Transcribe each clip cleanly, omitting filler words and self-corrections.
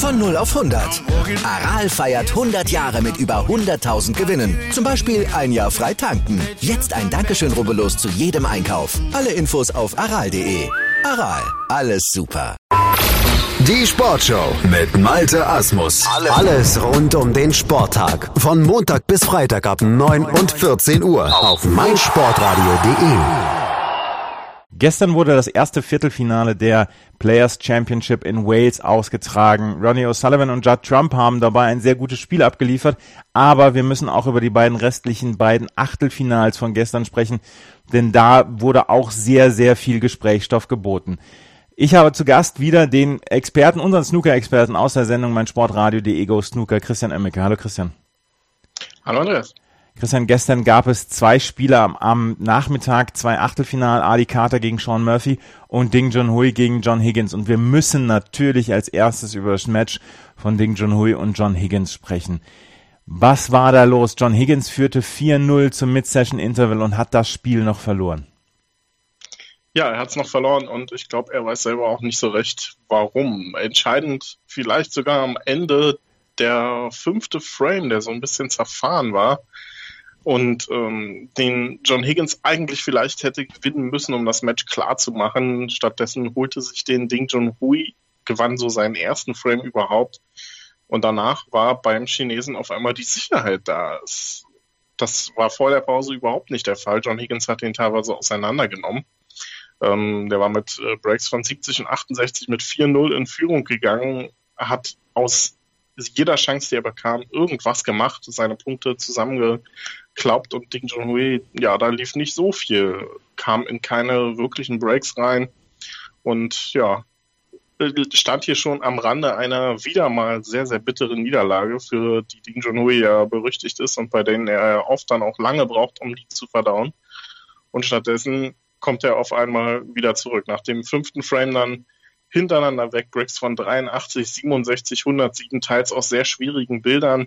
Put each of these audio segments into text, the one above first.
Von 0 auf 100. Aral feiert 100 Jahre mit über 100.000 Gewinnen. Zum Beispiel ein Jahr frei tanken. Jetzt ein Dankeschön, rubbellos zu jedem Einkauf. Alle Infos auf aral.de. Aral, alles super. Die Sportshow mit Malte Asmus. Alles rund um den Sporttag. Von Montag bis Freitag ab 9 und 14 Uhr auf meinsportradio.de. Gestern wurde das erste Viertelfinale der Players Championship in Wales ausgetragen. Ronnie O'Sullivan und Judd Trump haben dabei ein sehr gutes Spiel abgeliefert, aber wir müssen auch über die beiden Achtelfinals von gestern sprechen, denn da wurde auch sehr, sehr viel Gesprächsstoff geboten. Ich habe zu Gast wieder den Experten, unseren Snooker-Experten aus der Sendung meinsportradio.de Go Snooker, Christian Emmeke. Hallo Christian. Hallo Andreas. Christian, gestern gab es 2 Spiele am Nachmittag, 2 Achtelfinal, Ali Carter gegen Sean Murphy und Ding Junhui gegen John Higgins. Und wir müssen natürlich als erstes über das Match von Ding Junhui und John Higgins sprechen. Was war da los? John Higgins führte 4-0 zum Mid-Session-Interval und hat das Spiel noch verloren. Ja, er hat es noch verloren und ich glaube, er weiß selber auch nicht so recht, warum. Entscheidend vielleicht sogar am Ende der 5. Frame, der so ein bisschen zerfahren war. Und den John Higgins eigentlich vielleicht hätte gewinnen müssen, um das Match klar zu machen. Stattdessen holte sich den Ding Junhui, gewann so seinen ersten Frame überhaupt. Und danach war beim Chinesen auf einmal die Sicherheit da. Das war vor der Pause überhaupt nicht der Fall. John Higgins hat ihn teilweise auseinandergenommen. Der war mit Breaks von 70 und 68 mit 4-0 in Führung gegangen, hat aus jeder Chance, die er bekam, irgendwas gemacht, seine Punkte zusammengeklaubt und Ding Junhui, ja, da lief nicht so viel, kam in keine wirklichen Breaks rein und ja, stand hier schon am Rande einer wieder mal sehr, sehr bitteren Niederlage, für die Ding Junhui ja berüchtigt ist und bei denen er oft dann auch lange braucht, um die zu verdauen. Und stattdessen kommt er auf einmal wieder zurück. Nach dem 5. Frame dann hintereinander weg, Breaks von 83, 67, 107, teils aus sehr schwierigen Bildern,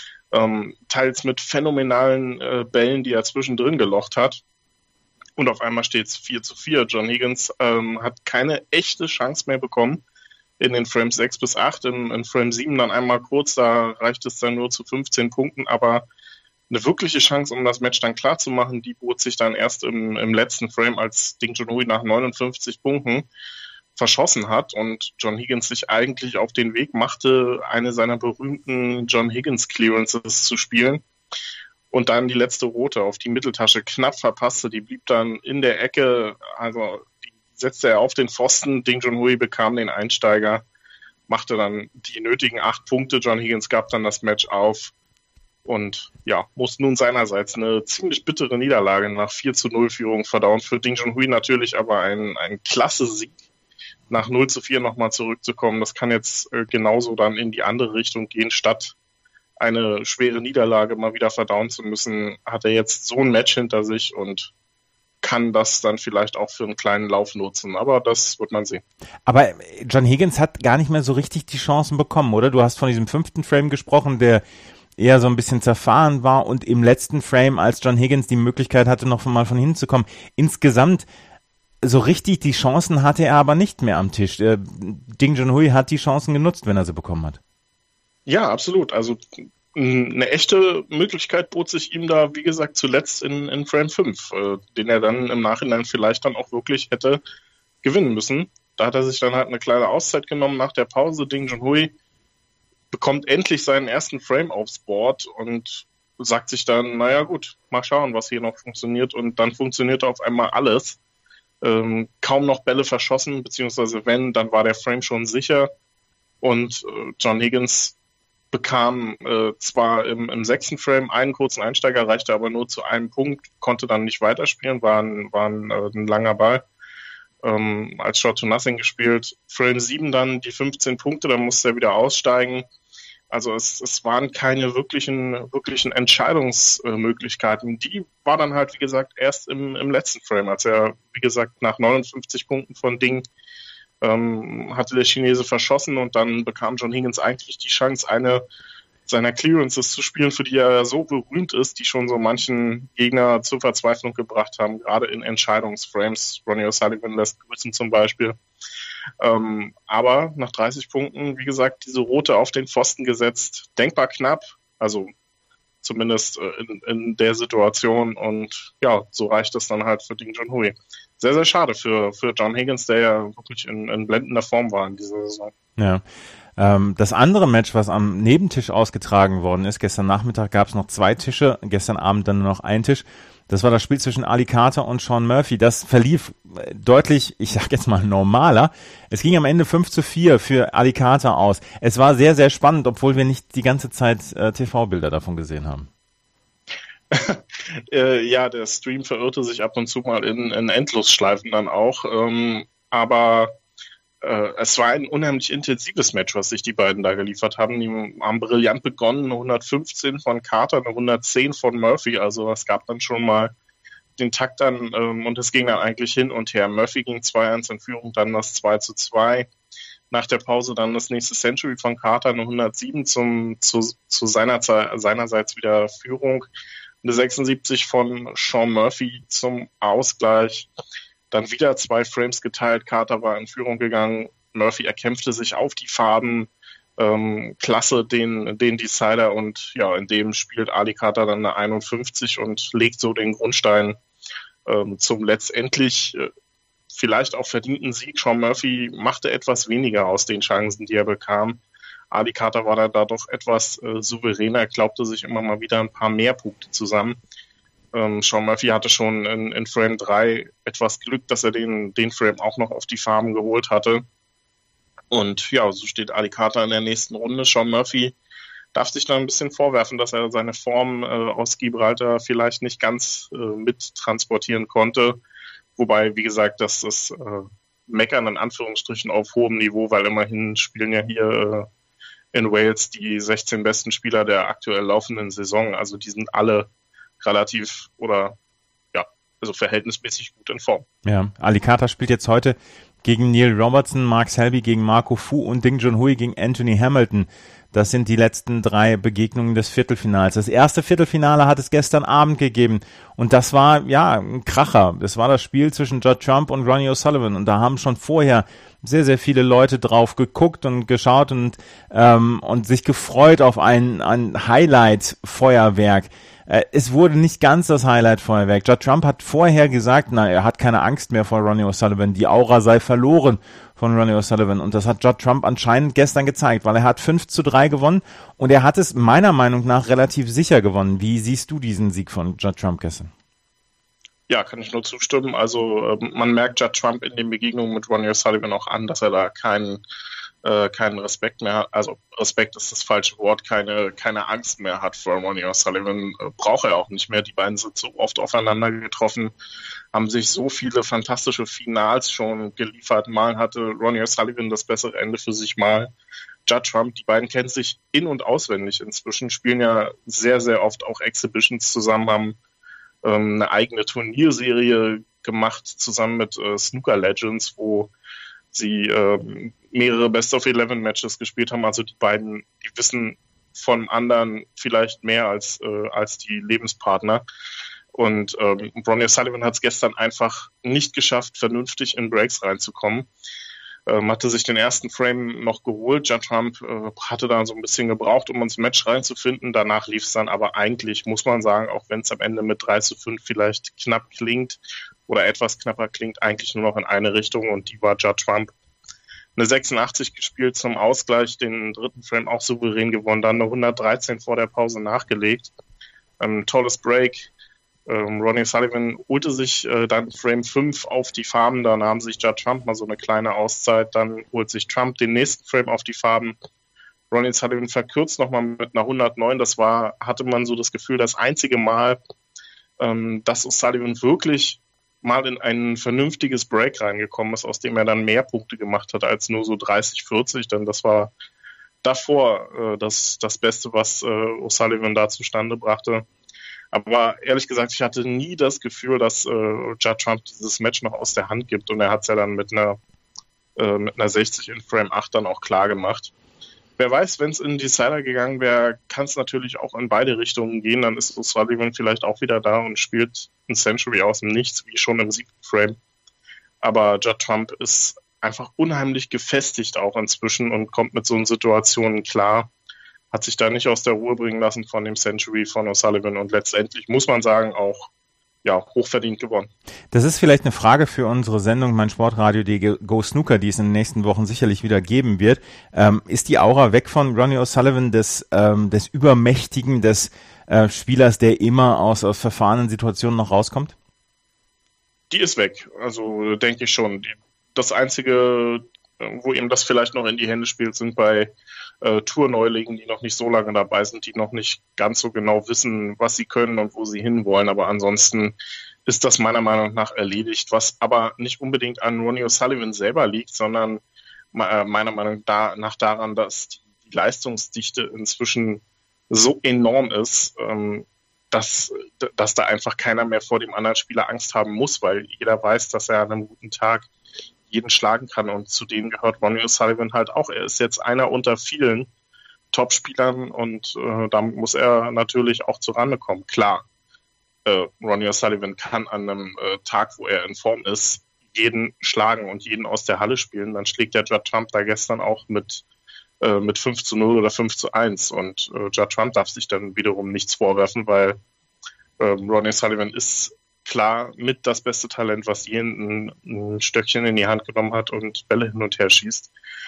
teils mit phänomenalen Bällen, die er zwischendrin gelocht hat. Und auf einmal steht es 4-4. John Higgins hat keine echte Chance mehr bekommen in den Frames 6 bis 8. In Frame 7 dann einmal kurz, da reicht es dann nur zu 15 Punkten, aber eine wirkliche Chance, um das Match dann klar zu machen, die bot sich dann erst im letzten Frame, als Ding Junhui nach 59 Punkten verschossen hat und John Higgins sich eigentlich auf den Weg machte, eine seiner berühmten John Higgins Clearances zu spielen und dann die letzte rote auf die Mitteltasche knapp verpasste, die blieb dann in der Ecke, also die setzte er auf den Pfosten, Ding Junhui bekam den Einsteiger, machte dann die nötigen 8 Punkte, John Higgins gab dann das Match auf und ja, muss nun seinerseits eine ziemlich bittere Niederlage nach 4-0 Führung verdauen, für Ding Junhui natürlich aber ein klasse Sieg, nach 0-4 nochmal zurückzukommen. Das kann jetzt genauso dann in die andere Richtung gehen. Statt eine schwere Niederlage mal wieder verdauen zu müssen, hat er jetzt so ein Match hinter sich und kann das dann vielleicht auch für einen kleinen Lauf nutzen. Aber das wird man sehen. Aber John Higgins hat gar nicht mehr so richtig die Chancen bekommen, oder? Du hast von diesem 5. Frame gesprochen, der eher so ein bisschen zerfahren war und im letzten Frame, als John Higgins die Möglichkeit hatte, noch mal von hinten zu kommen. Insgesamt so richtig die Chancen hatte er aber nicht mehr am Tisch. Ding Junhui hat die Chancen genutzt, wenn er sie bekommen hat. Ja, absolut. Also eine echte Möglichkeit bot sich ihm da, wie gesagt, zuletzt in Frame 5, den er dann im Nachhinein vielleicht dann auch wirklich hätte gewinnen müssen. Da hat er sich dann halt eine kleine Auszeit genommen nach der Pause. Ding Junhui bekommt endlich seinen ersten Frame aufs Board und sagt sich dann, naja gut, mal schauen, was hier noch funktioniert. Und dann funktionierte auf einmal alles. Kaum noch Bälle verschossen, beziehungsweise wenn, dann war der Frame schon sicher und John Higgins bekam zwar im 6. Frame einen kurzen Einsteiger, reichte aber nur zu einem Punkt, konnte dann nicht weiterspielen, war ein langer Ball, als Shot to Nothing gespielt. Frame 7 dann die 15 Punkte, dann musste er wieder aussteigen. Also es waren keine wirklichen Entscheidungsmöglichkeiten. Die war dann halt, wie gesagt, erst im letzten Frame, als er, wie gesagt, nach 59 Punkten von Ding hatte der Chinese verschossen und dann bekam John Higgins eigentlich die Chance, eine seiner Clearances zu spielen, für die er so berühmt ist, die schon so manchen Gegner zur Verzweiflung gebracht haben, gerade in Entscheidungsframes. Ronnie O'Sullivan lässt grüßen zum Beispiel. Aber nach 30 Punkten, wie gesagt, diese rote auf den Pfosten gesetzt, denkbar knapp, also zumindest in der Situation, und ja, so reicht es dann halt für Ding Junhui. Sehr, sehr schade für John Higgins, der ja wirklich in blendender Form war in dieser Saison. Ja. Das andere Match, was am Nebentisch ausgetragen worden ist, gestern Nachmittag gab es noch 2 Tische, gestern Abend dann nur noch ein Tisch. Das war das Spiel zwischen Ali Carter und Sean Murphy. Das verlief deutlich, ich sag jetzt mal normaler. Es ging am Ende 5-4 für Ali Carter aus. Es war sehr, sehr spannend, obwohl wir nicht die ganze Zeit TV-Bilder davon gesehen haben. Ja, der Stream verirrte sich ab und zu mal in Endlosschleifen dann auch. Aber es war ein unheimlich intensives Match, was sich die beiden da geliefert haben. Die haben brillant begonnen, eine 115 von Carter, eine 110 von Murphy. Also es gab dann schon mal den Takt dann und es ging dann eigentlich hin und her. Murphy ging 2-1 in Führung, dann das 2-2. Nach der Pause dann das nächste Century von Carter, eine 107 zu seinerseits wieder Führung. Eine 76 von Sean Murphy zum Ausgleich. Dann wieder 2 Frames geteilt. Carter war in Führung gegangen. Murphy erkämpfte sich auf die Farben. Klasse den Decider, und ja, in dem spielt Ali Carter dann eine 51 und legt so den Grundstein zum letztendlich vielleicht auch verdienten Sieg. Sean Murphy machte etwas weniger aus den Chancen, die er bekam. Ali Carter war da doch etwas souveräner, glaubte sich immer mal wieder ein paar mehr Punkte zusammen. Sean Murphy hatte schon in Frame 3 etwas Glück, dass er den Frame auch noch auf die Farben geholt hatte. Und ja, so steht Ali Carter in der nächsten Runde. Sean Murphy darf sich da ein bisschen vorwerfen, dass er seine Form aus Gibraltar vielleicht nicht ganz mit transportieren konnte. Wobei, wie gesagt, das ist Meckern in Anführungsstrichen auf hohem Niveau, weil immerhin spielen ja hier in Wales die 16 besten Spieler der aktuell laufenden Saison. Also die sind alle relativ oder ja, also verhältnismäßig gut in Form. Ja, Ali Carter spielt jetzt heute gegen Neil Robertson, Mark Selby gegen Marco Fu und Ding Junhui gegen Anthony Hamilton. Das sind die letzten 3 Begegnungen des Viertelfinals. Das erste Viertelfinale hat es gestern Abend gegeben und das war, ja, ein Kracher. Das war das Spiel zwischen Judd Trump und Ronnie O'Sullivan und da haben schon vorher sehr, sehr viele Leute drauf geguckt und geschaut und sich gefreut auf ein Highlight-Feuerwerk. Es wurde nicht ganz das Highlight-Feuerwerk. Judd Trump hat vorher gesagt, er hat keine Angst mehr vor Ronnie O'Sullivan. Die Aura sei verloren von Ronnie O'Sullivan. Und das hat Judd Trump anscheinend gestern gezeigt, weil er hat 5-3 gewonnen und er hat es meiner Meinung nach relativ sicher gewonnen. Wie siehst du diesen Sieg von Judd Trump gestern? Ja, kann ich nur zustimmen. Also man merkt Judd Trump in den Begegnungen mit Ronnie O'Sullivan auch an, dass er da keinen Respekt mehr hat, also Respekt ist das falsche Wort, keine Angst mehr hat vor Ronnie O'Sullivan, braucht er auch nicht mehr. Die beiden sind so oft aufeinander getroffen, haben sich so viele fantastische Finals schon geliefert. Mal hatte Ronnie O'Sullivan das bessere Ende für sich, mal Judd Trump. Die beiden kennen sich in- und auswendig inzwischen, spielen ja sehr, sehr oft auch Exhibitions zusammen, haben eine eigene Turnierserie gemacht, zusammen mit Snooker Legends, wo sie mehrere Best-of-11-Matches gespielt haben. Also die beiden, die wissen von anderen vielleicht mehr als die Lebenspartner. Und Ronnie O'Sullivan hat es gestern einfach nicht geschafft, vernünftig in Breaks reinzukommen. Hatte sich den ersten Frame noch geholt. Judd Trump hatte da so ein bisschen gebraucht, um ins Match reinzufinden. Danach lief es dann aber eigentlich, muss man sagen, auch wenn es am Ende mit 3-5 vielleicht knapp klingt oder etwas knapper klingt, eigentlich nur noch in eine Richtung, und die war Judd Trump. Eine 86 gespielt zum Ausgleich, den dritten Frame auch souverän gewonnen, dann eine 113 vor der Pause nachgelegt. Tolles Break. Ronnie O'Sullivan holte sich dann Frame 5 auf die Farben, da nahm sich Judd Trump mal so eine kleine Auszeit, dann holt sich Trump den nächsten Frame auf die Farben. Ronnie O'Sullivan verkürzt nochmal mit einer 109, hatte man so das Gefühl, das einzige Mal, dass O'Sullivan wirklich mal in ein vernünftiges Break reingekommen ist, aus dem er dann mehr Punkte gemacht hat als nur so 30-40, denn das war davor das Beste, was O'Sullivan da zustande brachte. Aber ehrlich gesagt, ich hatte nie das Gefühl, dass Judd Trump dieses Match noch aus der Hand gibt, und er hat es ja dann mit einer 60 in Frame 8 dann auch klar gemacht. Wer weiß, wenn es in Decider gegangen wäre, kann es natürlich auch in beide Richtungen gehen. Dann ist O'Sullivan vielleicht auch wieder da und spielt ein Century aus dem Nichts, wie schon im 7. Frame. Aber Judd Trump ist einfach unheimlich gefestigt auch inzwischen und kommt mit so einen Situationen klar. Hat sich da nicht aus der Ruhe bringen lassen von dem Century von O'Sullivan und letztendlich muss man sagen auch hochverdient gewonnen. Das ist vielleicht eine Frage für unsere Sendung meinsportradio.de Go Snooker, die es in den nächsten Wochen sicherlich wieder geben wird. Ist die Aura weg von Ronnie O'Sullivan des Übermächtigen, des Spielers, der immer aus verfahrenen Situationen noch rauskommt? Die ist weg, also denke ich schon. Das Einzige, wo ihm das vielleicht noch in die Hände spielt, sind bei Tourneulingen, die noch nicht so lange dabei sind, die noch nicht ganz so genau wissen, was sie können und wo sie hinwollen. Aber ansonsten ist das meiner Meinung nach erledigt, was aber nicht unbedingt an Ronnie O'Sullivan selber liegt, sondern meiner Meinung nach daran, dass die Leistungsdichte inzwischen so enorm ist, dass da einfach keiner mehr vor dem anderen Spieler Angst haben muss, weil jeder weiß, dass er an einem guten Tag jeden schlagen kann und zu denen gehört Ronnie O'Sullivan halt auch. Er ist jetzt einer unter vielen Top-Spielern und damit muss er natürlich auch zurande kommen. Klar, Ronnie O'Sullivan kann an einem Tag, wo er in Form ist, jeden schlagen und jeden aus der Halle spielen. Dann schlägt der Judd Trump da gestern auch mit 5-0 oder 5-1 und Judd Trump darf sich dann wiederum nichts vorwerfen, weil Ronnie O'Sullivan ist klar mit das beste Talent, was je ein Stöckchen in die Hand genommen hat und Bälle hin und her schießt.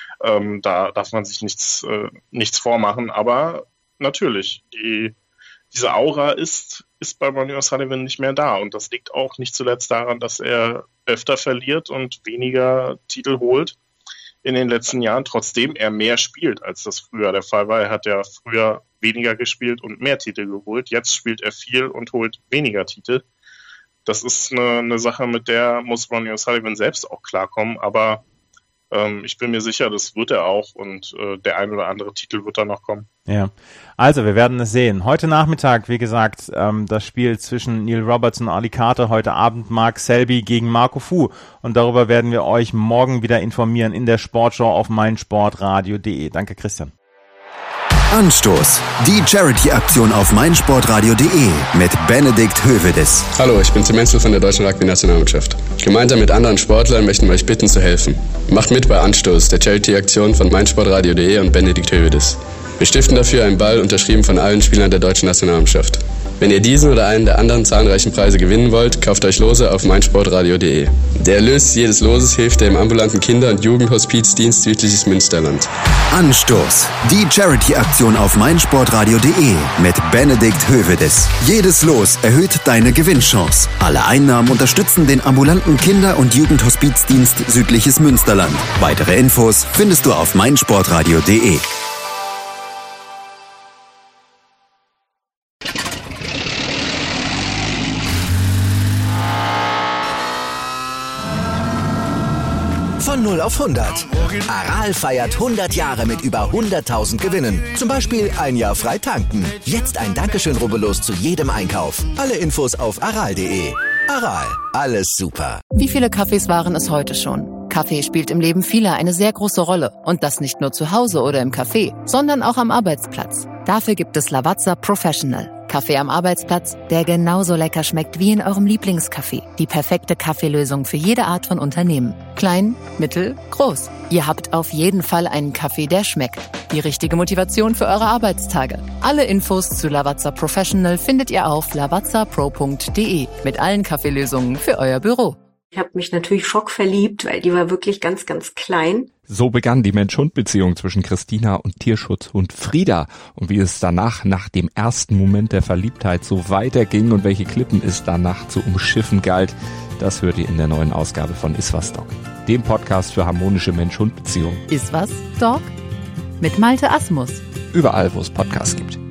Da darf man sich nichts vormachen. Aber natürlich, diese Aura ist bei Ronnie O'Sullivan nicht mehr da. Und das liegt auch nicht zuletzt daran, dass er öfter verliert und weniger Titel holt in den letzten Jahren, trotzdem er mehr spielt, als das früher der Fall war. Er hat ja früher weniger gespielt und mehr Titel geholt. Jetzt spielt er viel und holt weniger Titel. Das ist eine Sache, mit der muss Ronnie O'Sullivan selbst auch klarkommen, aber ich bin mir sicher, das wird er auch und der ein oder andere Titel wird da noch kommen. Ja, also wir werden es sehen. Heute Nachmittag, wie gesagt, das Spiel zwischen Neil Roberts und Ali Carter, heute Abend Mark Selby gegen Marco Fu und darüber werden wir euch morgen wieder informieren in der Sportshow auf meinsportradio.de. Danke, Christian. Anstoß. Die Charity-Aktion auf meinsportradio.de mit Benedikt Hövedes. Hallo, ich bin Tim Menzel von der Deutschen Rugby-Nationalmannschaft. Gemeinsam mit anderen Sportlern möchten wir euch bitten zu helfen. Macht mit bei Anstoß, der Charity-Aktion von meinsportradio.de und Benedikt Hövedes. Wir stiften dafür einen Ball, unterschrieben von allen Spielern der Deutschen Nationalmannschaft. Wenn ihr diesen oder einen der anderen zahlreichen Preise gewinnen wollt, kauft euch Lose auf meinsportradio.de. Der Erlös jedes Loses hilft dem ambulanten Kinder- und Jugendhospizdienst Südliches Münsterland. Anstoß. Die Charity-Aktion auf meinsportradio.de mit Benedikt Hövedes. Jedes Los erhöht deine Gewinnchance. Alle Einnahmen unterstützen den ambulanten Kinder- und Jugendhospizdienst Südliches Münsterland. Weitere Infos findest du auf meinsportradio.de. Von 0 auf 100. Aral feiert 100 Jahre mit über 100.000 Gewinnen. Zum Beispiel ein Jahr frei tanken. Jetzt ein Dankeschön, rubbellos zu jedem Einkauf. Alle Infos auf aral.de. Aral, alles super. Wie viele Kaffees waren es heute schon? Kaffee spielt im Leben vieler eine sehr große Rolle. Und das nicht nur zu Hause oder im Café, sondern auch am Arbeitsplatz. Dafür gibt es Lavazza Professional. Kaffee am Arbeitsplatz, der genauso lecker schmeckt wie in eurem Lieblingscafé. Die perfekte Kaffeelösung für jede Art von Unternehmen. Klein, mittel, groß. Ihr habt auf jeden Fall einen Kaffee, der schmeckt. Die richtige Motivation für eure Arbeitstage. Alle Infos zu Lavazza Professional findet ihr auf lavazzapro.de mit allen Kaffeelösungen für euer Büro. Ich habe mich natürlich schockverliebt, weil die war wirklich ganz, ganz klein. So begann die Mensch-Hund-Beziehung zwischen Christina und Tierschutzhund Frieda. Und wie es danach, nach dem ersten Moment der Verliebtheit, so weiterging und welche Klippen es danach zu umschiffen galt, das hört ihr in der neuen Ausgabe von Iswas Dog, dem Podcast für harmonische Mensch-Hund-Beziehungen. Iswas Dog? Mit Malte Asmus. Überall, wo es Podcasts gibt.